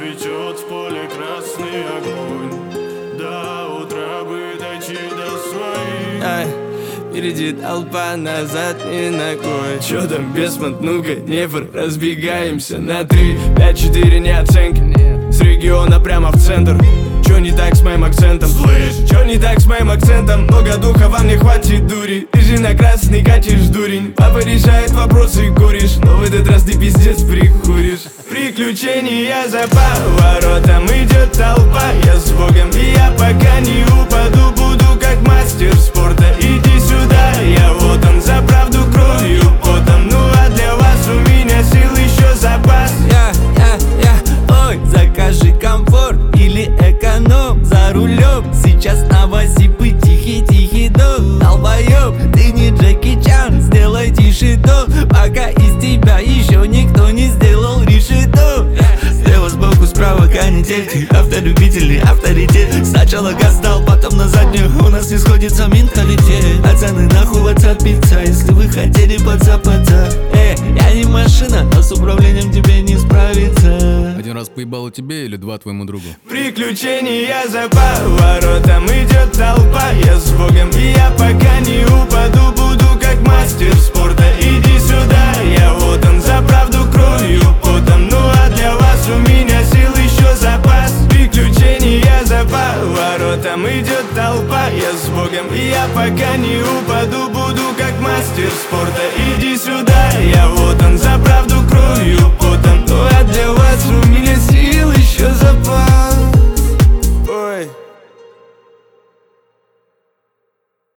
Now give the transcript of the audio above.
цветет в поле красный огонь. До утра бы дойти до своих. Впереди толпа, назад ни ногой. Чё там, бесмонт, ну-ка, Днепр. Разбегаемся на 3, 5, 4, не оценки. С региона прямо в центр. Чё не так с моим акцентом? Слышь, чё не так с моим акцентом? Много духа, вам не хватит дури. Ты же на красный катишь, дурень. Папа решает вопросы, куришь. Но в этот раз ты пиздец прикуришь. Приключения за поворотом, идет толпа. Я с Богом, и я пока не упаду. Буду как мастер спорта, иди сюда. Я вот он, за правду кровью, потом. Ну а для вас у меня сил еще запас. Ой, закажи комфорт или эконом за рулем. Сейчас на Васипы тихий дом. Долбоёб, ты не Джеки Чан, сделай тише тон. Пока из тебя еще никто не сделал решето. Слева сбоку, справа канитель. Ты автолюбитель, авторитет. Сначала газ дал, потом на заднюю. У нас не сходится менталитет. Пацаны, нахуй WhatsApp пицца, если вы хотели подцапаться. Я не машина, но с управлением тебе не справиться. Один раз поебало тебе или два твоему другу? Приключения за поворотом, идет толпа. Я с Богом, и я пока не упаду. Буду как мастер спорта, иди сюда. Я вот он, за правду кровью, потом. Ну а для вас у меня сил еще запас. Приключения за поворотом, идет толпа. Я с Богом, и я пока не упаду. Буду как мастер спорта,